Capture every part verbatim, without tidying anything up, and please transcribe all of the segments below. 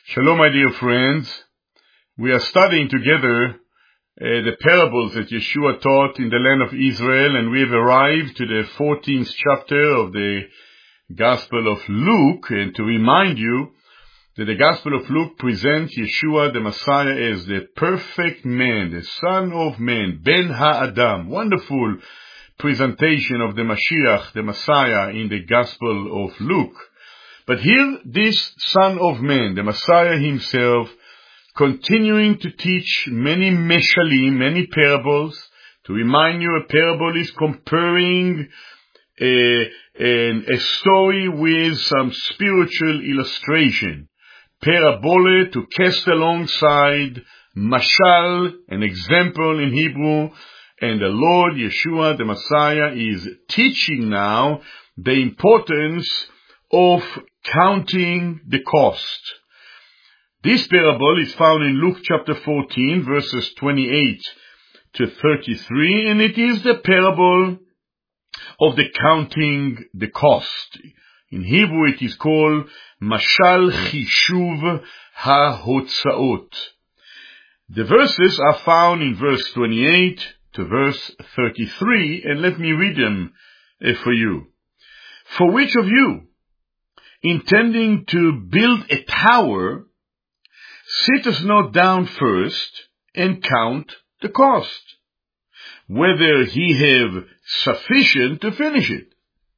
Shalom, my dear friends. We are studying together uh, the parables that Yeshua taught in the land of Israel, and we have arrived to the fourteenth chapter of the Gospel of Luke. And to remind you that the Gospel of Luke presents Yeshua the Messiah as the perfect man, the Son of Man, Ben HaAdam. Wonderful presentation of the Mashiach, the Messiah, in the Gospel of Luke. But here, this Son of Man, the Messiah himself, continuing to teach many meshalim, many parables. To remind you, a parable is comparing a, a, a story with some spiritual illustration. Parabole, to cast alongside mashal, an example in Hebrew. And the Lord Yeshua, the Messiah, is teaching now the importance of counting the cost. This parable is found in Luke chapter fourteen, verses twenty-eight to thirty-three, and it is the parable of the counting the cost. In Hebrew it is called Mashal Chishuv HaHotzaot. The verses are found in verse twenty-eight to verse thirty-three, and let me read them uh, for you. For which of you, intending to build a tower, sitteth not down first and count the cost, whether he have sufficient to finish it,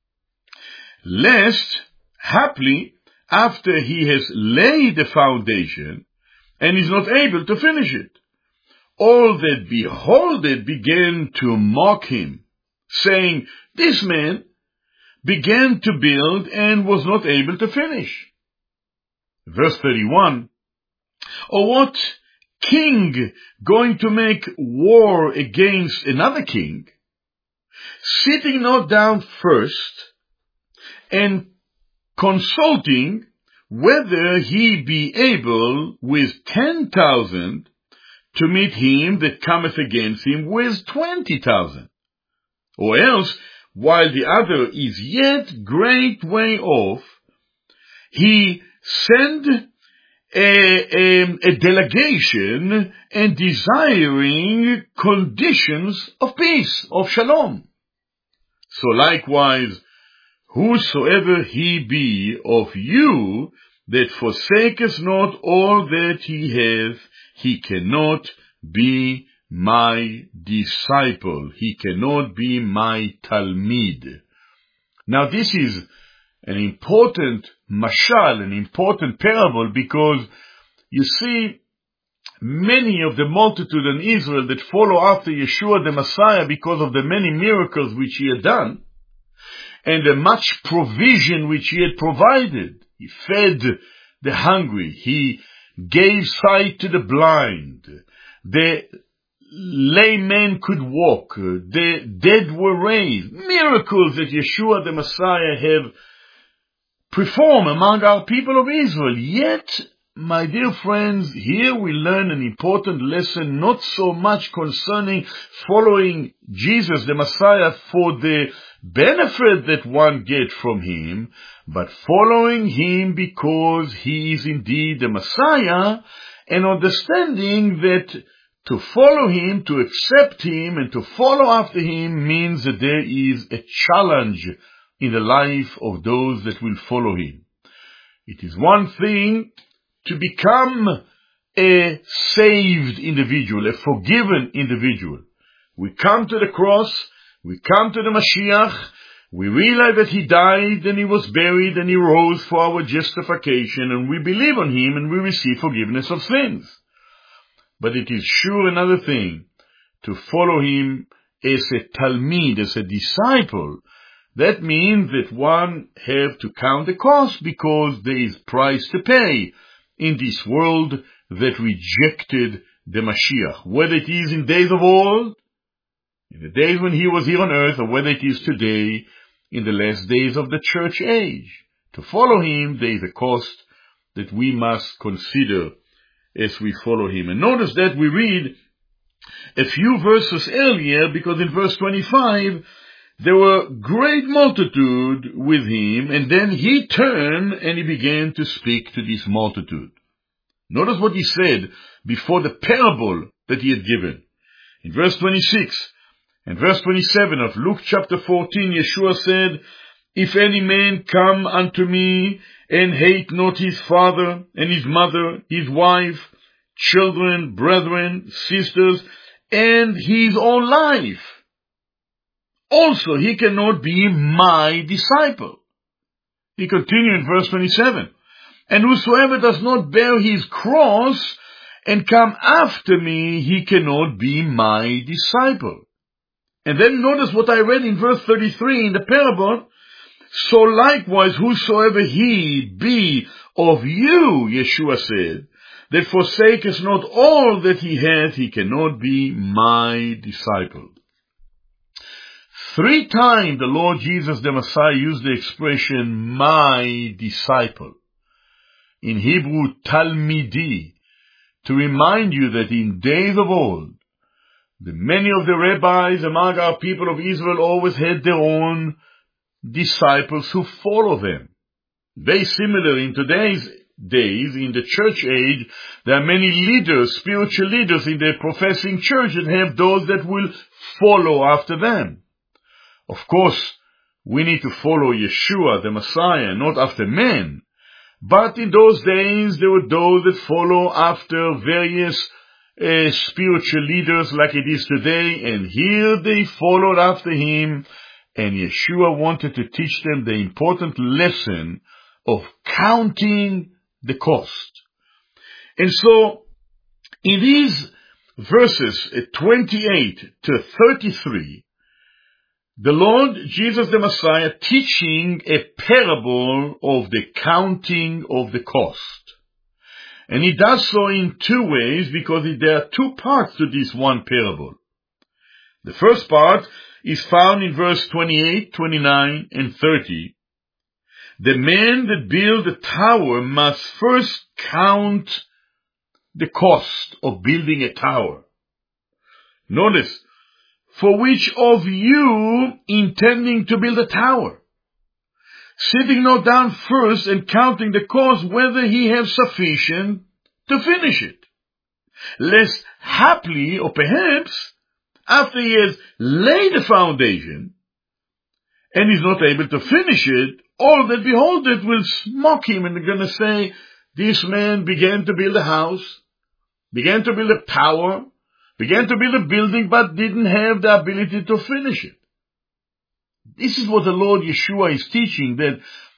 lest, haply, after he has laid the foundation, and is not able to finish it, all that behold it begin to mock him, saying, This man began to build and was not able to finish. Verse thirty-one, or what king going to make war against another king, sitting not down first and consulting whether he be able with ten thousand to meet him that cometh against him with twenty thousand, or else, while the other is yet great way off, he send a, a, a delegation and desiring conditions of peace, of shalom. So likewise, whosoever he be of you that forsaketh not all that he hath, he cannot be my disciple. He cannot be my talmid. Now this is an important mashal, an important parable, because you see many of the multitude in Israel that follow after Yeshua the Messiah because of the many miracles which he had done and the much provision which he had provided. He fed the hungry. He gave sight to the blind. The laymen could walk. The dead were raised. Miracles that Yeshua the Messiah have performed among our people of Israel. Yet, my dear friends, here we learn an important lesson, not so much concerning following Jesus the Messiah for the benefit that one gets from him, but following him because he is indeed the Messiah, and understanding that to follow him, to accept him, and to follow after him means that there is a challenge in the life of those that will follow him. It is one thing to become a saved individual, a forgiven individual. We come to the cross, we come to the Mashiach, we realize that he died and he was buried and he rose for our justification, and we believe on him and we receive forgiveness of sins. But it is sure another thing to follow him as a talmid, as a disciple. That means that one have to count the cost, because there is price to pay in this world that rejected the Mashiach. Whether it is in days of old, in the days when he was here on earth, or whether it is today, in the last days of the church age. To follow him, there is a cost that we must consider as we follow him. And notice that we read a few verses earlier, because in verse twenty-five, there were great multitude with him, and then he turned and he began to speak to this multitude. Notice what he said before the parable that he had given. In verse twenty-six and verse twenty-seven of Luke chapter fourteen, Yeshua said, "If any man come unto me and hate not his father and his mother, his wife, children, brethren, sisters, and his own life, also he cannot be my disciple." He continued in verse twenty-seven, "And whosoever does not bear his cross and come after me, he cannot be my disciple." And then notice what I read in verse thirty-three in the parable. "So likewise, whosoever he be of you," Yeshua said, "that forsaketh not all that he hath, he cannot be my disciple." Three times the Lord Jesus the Messiah used the expression, "my disciple." In Hebrew, talmidi, to remind you that in days of old, the many of the rabbis among our people of Israel always had their own disciples who follow them. Very similar in today's days, in the church age, there are many leaders, spiritual leaders in the professing church that have those that will follow after them. Of course, we need to follow Yeshua, the Messiah, not after men. But in those days, there were those that follow after various uh, spiritual leaders like it is today, and here they followed after him, and Yeshua wanted to teach them the important lesson of counting the cost. And so, in these verses twenty-eight to thirty-three, the Lord Jesus the Messiah teaching a parable of the counting of the cost. And he does so in two ways, because there are two parts to this one parable. The first part is found in verse twenty-eight, twenty-nine, and thirty. The man that builds a tower must first count the cost of building a tower. Notice, "For which of you intending to build a tower, sitting not down first and counting the cost, whether he have sufficient to finish it, lest haply, or perhaps, after he has laid the foundation, and is not able to finish it, all that behold it will mock him," and they're going to say, "This man began to build a house, began to build a tower, began to build a building, but didn't have the ability to finish it." This is what the Lord Yeshua is teaching, that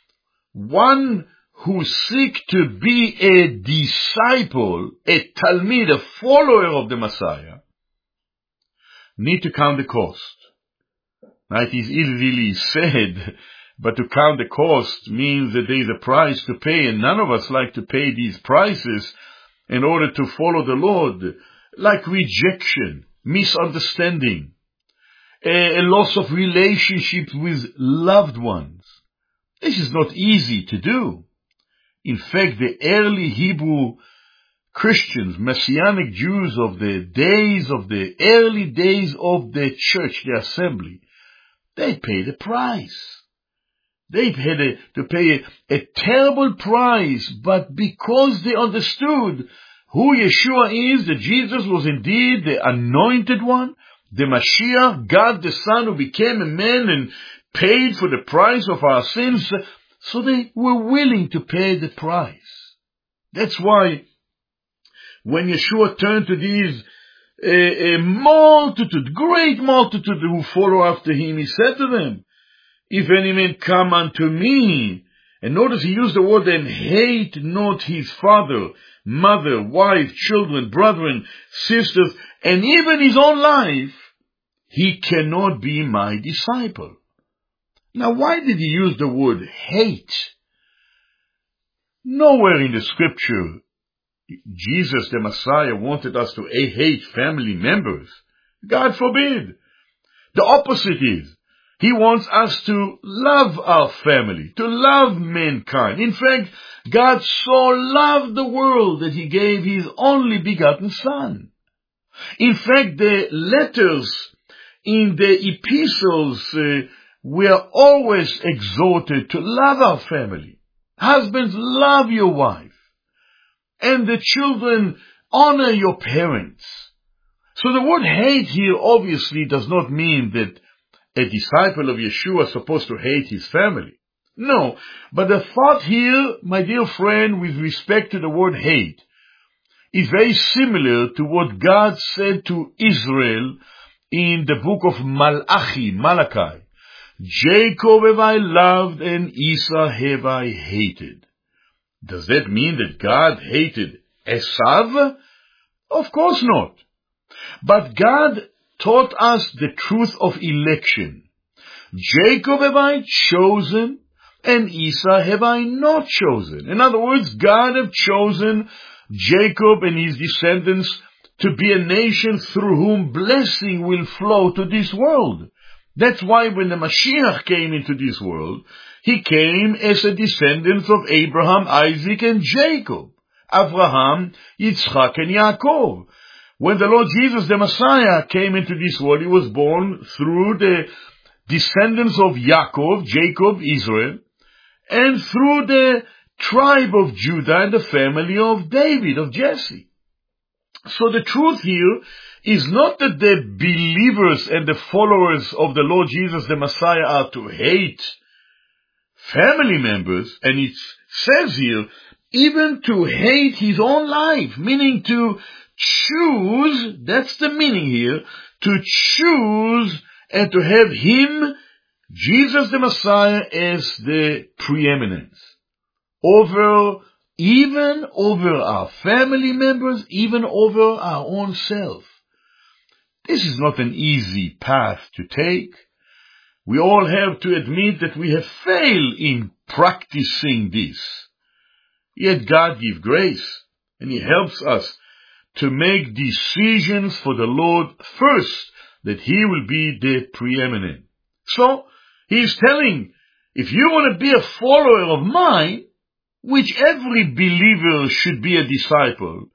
one who seeks to be a disciple, a talmid, a follower of the Messiah, need to count the cost. Now, it is easily said, but to count the cost means that there is a price to pay, and none of us like to pay these prices in order to follow the Lord, like rejection, misunderstanding, a, a loss of relationships with loved ones. This is not easy to do. In fact, the early Hebrew Christians, Messianic Jews of the days of the early days of the church, the assembly, they paid a price. They had a, to pay a, a terrible price, but because they understood who Yeshua is, that Jesus was indeed the anointed one, the Mashiach, God the Son, who became a man and paid for the price of our sins, so they were willing to pay the price. That's why when Yeshua turned to these a, a multitude, great multitude who follow after him, he said to them, "If any man come unto me," and notice he used the word, "and hate not his father, mother, wife, children, brethren, sisters, and even his own life, he cannot be my disciple." Now, why did he use the word hate? Nowhere in the scripture Jesus, the Messiah, wanted us to hate family members. God forbid. The opposite is, he wants us to love our family, to love mankind. In fact, God so loved the world that he gave his only begotten Son. In fact, the letters in the epistles uh, were always exhorted to love our family. Husbands, love your wife. and the children, honor your parents. So the word hate here obviously does not mean that a disciple of Yeshua is supposed to hate his family. No, but the thought here, my dear friend, with respect to the word hate, is very similar to what God said to Israel in the book of Malachi, Malachi. Jacob have I loved and Esau have I hated. Does that mean that God hated Esav? Of course not. But God taught us the truth of election. Jacob have I chosen, and Esau have I not chosen. In other words, God have chosen Jacob and his descendants to be a nation through whom blessing will flow to this world. That's why when the Mashiach came into this world, he came as a descendant of Abraham, Isaac, and Jacob. Abraham, Yitzchak, and Yaakov. When the Lord Jesus, the Messiah, came into this world, he was born through the descendants of Yaakov, Jacob, Israel, and through the tribe of Judah and the family of David, of Jesse. So the truth here is not that the believers and the followers of the Lord Jesus, the Messiah, are to hate family members, and it says here, even to hate his own life, meaning to choose, that's the meaning here, to choose and to have him, Jesus the Messiah, as the preeminence over, even over our family members, even over our own self. This is not an easy path to take. We all have to admit that we have failed in practicing this. Yet God gives grace, and He helps us to make decisions for the Lord first, that He will be the preeminent. So, He is telling, if you want to be a follower of mine, which every believer should be a disciple,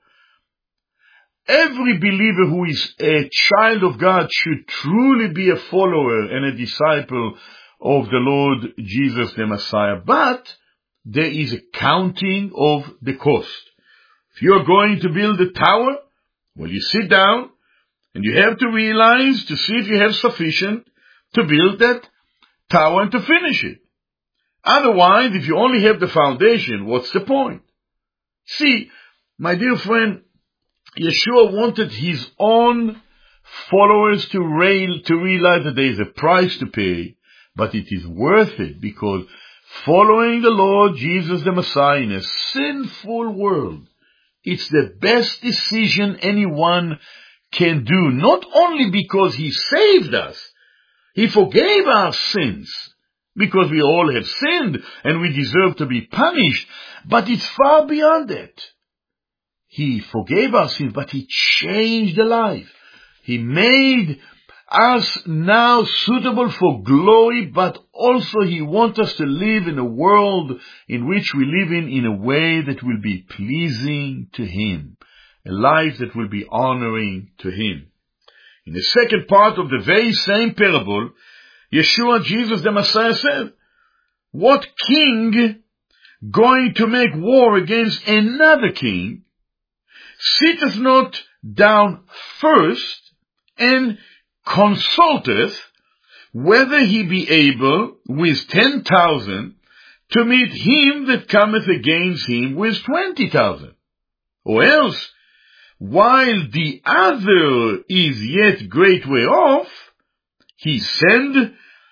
every believer who is a child of God should truly be a follower and a disciple of the Lord Jesus the Messiah. But there is a counting of the cost. If you're going to build a tower, well, you sit down and you have to realize to see if you have sufficient to build that tower and to finish it. Otherwise, if you only have the foundation, what's the point? See, my dear friend, Yeshua wanted his own followers to, rail, to realize that there is a price to pay, but it is worth it, because following the Lord Jesus the Messiah in a sinful world, it's the best decision anyone can do, not only because He saved us, He forgave our sins, because we all have sinned and we deserve to be punished, but it's far beyond that. He forgave our sins, but He changed the life. He made us now suitable for glory, but also He wants us to live in a world in which we live in, in a way that will be pleasing to Him, a life that will be honoring to Him. In the second part of the very same parable, Yeshua, Jesus the Messiah, said, what king going to make war against another king sitteth not down first and consulteth whether he be able with ten thousand to meet him that cometh against him with twenty thousand? Or else, while the other is yet great way off, he send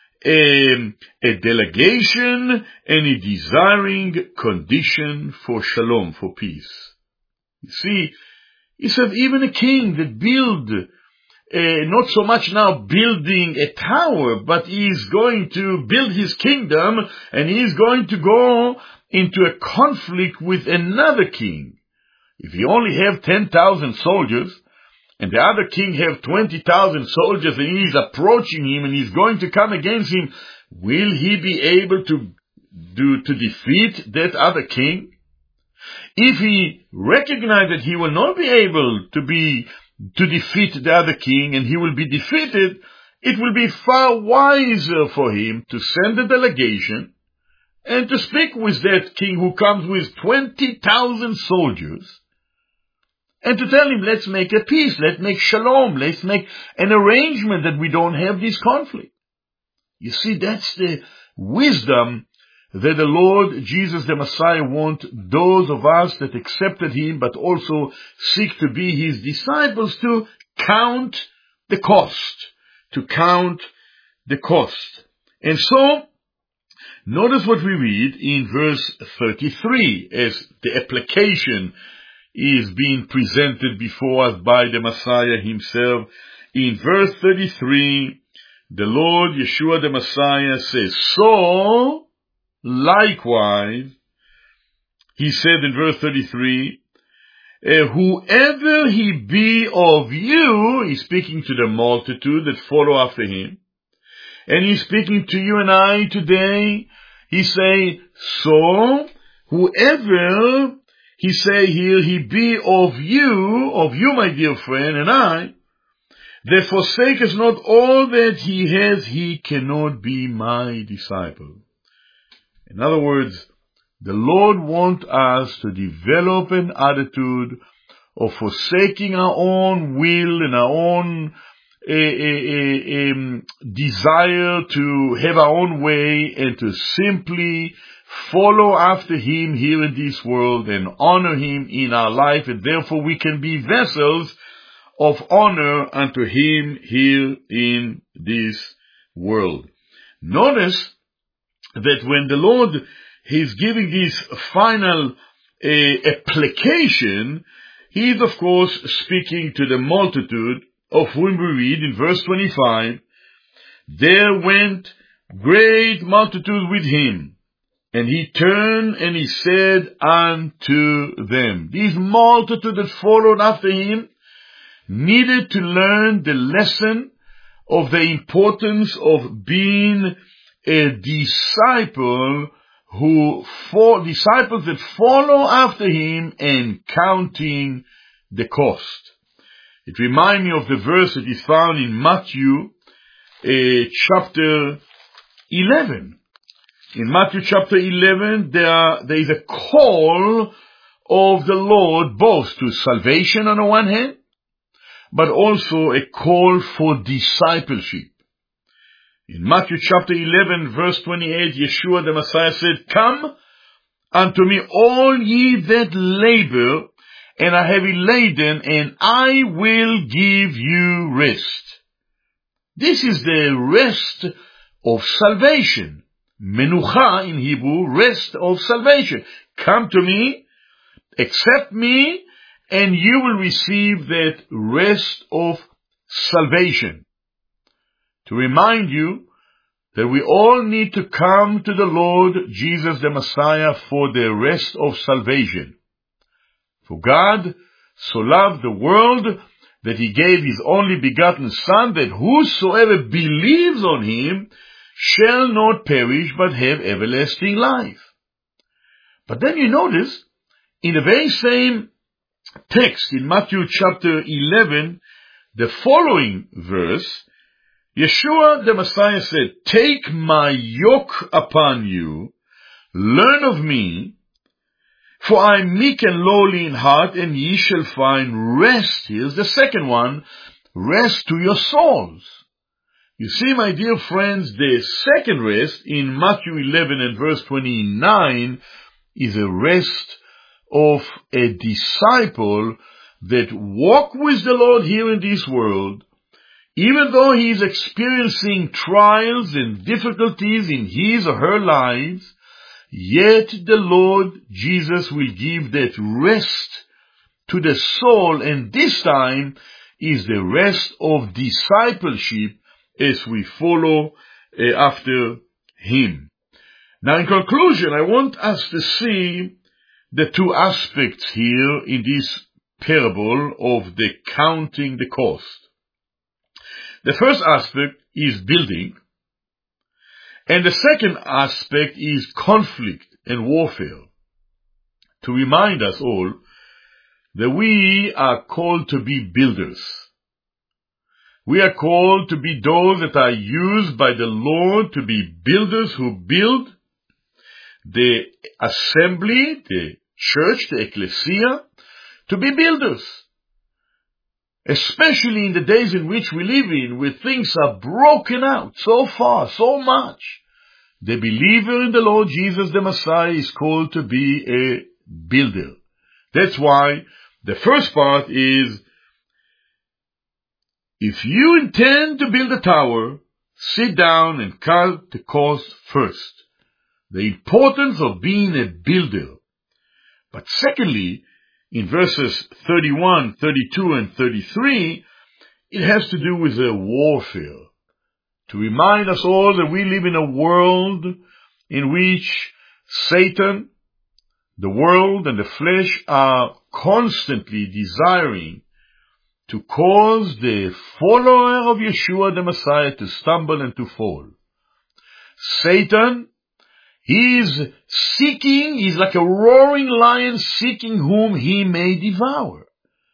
a, a delegation and a desiring condition for shalom, for peace. You see, he said even a king that build, uh, not so much now building a tower, but he is going to build his kingdom, and he is going to go into a conflict with another king. If he only have ten thousand soldiers, and the other king have twenty thousand soldiers, and he is approaching him, and he is going to come against him, will he be able to do, to defeat that other king? If he recognize that he will not be able to be, to defeat the other king, and he will be defeated, it will be far wiser for him to send a delegation and to speak with that king who comes with twenty thousand soldiers, and to tell him, let's make a peace, let's make shalom, let's make an arrangement that we don't have this conflict. You see, that's the wisdom that the Lord Jesus the Messiah wants those of us that accepted him but also seek to be his disciples to count the cost, to count the cost. And so, notice what we read in verse thirty-three as the application is being presented before us by the Messiah himself. In verse thirty-three, the Lord Yeshua the Messiah says, so, likewise, he said in verse thirty-three, uh, whoever he be of you, he's speaking to the multitude that follow after him, and he's speaking to you and I today. He say, so, whoever, he say here, he be of you, of you, my dear friend, and I, that forsaketh not all that he has, he cannot be my disciple. In other words, the Lord wants us to develop an attitude of forsaking our own will and our own A, a, a, a desire to have our own way and to simply follow after him here in this world and honor him in our life, and therefore we can be vessels of honor unto him here in this world. Notice that when the Lord is giving this final uh, application, he is of course speaking to the multitude, of whom we read in verse twenty-five, there went great multitude with him, and he turned and he said unto them. These multitude that followed after him needed to learn the lesson of the importance of being a disciple who, for disciples that follow after him and counting the cost. It reminds me of the verse that is found in Matthew uh, chapter eleven. In Matthew chapter eleven, there, there is a call of the Lord both to salvation on the one hand, but also a call for discipleship. In Matthew chapter eleven, verse twenty-eight, Yeshua the Messiah said, come unto me all ye that labor and are heavy laden, and I will give you rest. This is the rest of salvation. Menucha in Hebrew, rest of salvation. Come to me, accept me, and you will receive that rest of salvation. To remind you that we all need to come to the Lord Jesus the Messiah for the rest of salvation. For God so loved the world that he gave his only begotten Son, that whosoever believes on him shall not perish but have everlasting life. But then you notice, in the very same text in Matthew chapter eleven, the following verse, Yeshua the Messiah said, take my yoke upon you, learn of me, for I am meek and lowly in heart, and ye shall find rest. Here's the second one, rest to your souls. You see, my dear friends, the second rest in Matthew eleven and verse twenty-nine is a rest of a disciple that walk with the Lord here in this world, even though he is experiencing trials and difficulties in his or her lives, yet the Lord Jesus will give that rest to the soul, and this time is the rest of discipleship as we follow uh, after him. Now, in conclusion, I want us to see the two aspects here in this parable of the counting the cost. The first aspect is building, and the second aspect is conflict and warfare. To remind us all that we are called to be builders. We are called to be those that are used by the Lord to be builders who build the assembly, the church, the ecclesia, to be builders. especially in the days in which we live in, where things are broken out so far, so much. The believer in the Lord Jesus the Messiah is called to be a builder. That's why the first part is, if you intend to build a tower, sit down and count the cost first. The importance of being a builder. But secondly, in verses thirty-one, thirty-two, and thirty-three, it has to do with the warfare. To remind us all that we live in a world in which Satan, the world, and the flesh are constantly desiring to cause the follower of Yeshua the Messiah to stumble and to fall. Satan, he is seeking, he's like a roaring lion seeking whom he may devour.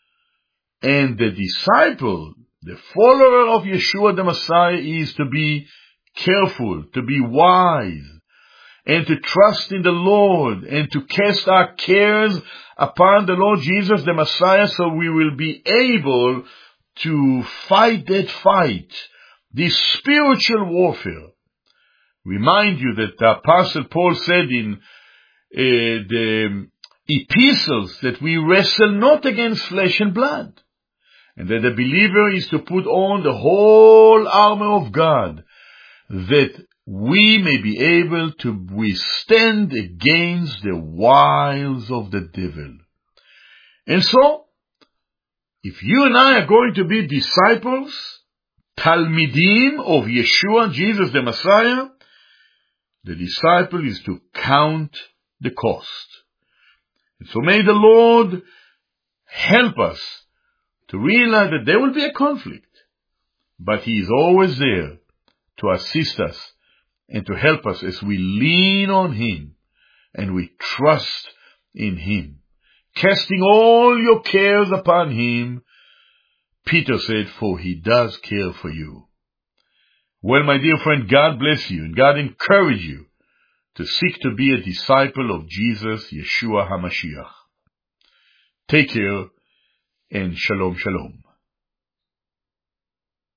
And the disciple, the follower of Yeshua the Messiah, is to be careful, to be wise, and to trust in the Lord, and to cast our cares upon the Lord Jesus the Messiah, so we will be able to fight that fight, this spiritual warfare. Remind you that the Apostle Paul said in uh, the epistles that we wrestle not against flesh and blood, and that the believer is to put on the whole armor of God, that we may be able to withstand against the wiles of the devil. And so, if you and I are going to be disciples, Talmidim of Yeshua, Jesus the Messiah, the disciple is to count the cost. And so may the Lord help us to realize that there will be a conflict, but He is always there to assist us and to help us as we lean on Him and we trust in Him. Casting all your cares upon Him, Peter said, for He does care for you. Well, my dear friend, God bless you and God encourage you to seek to be a disciple of Jesus, Yeshua HaMashiach. Take care and shalom, shalom.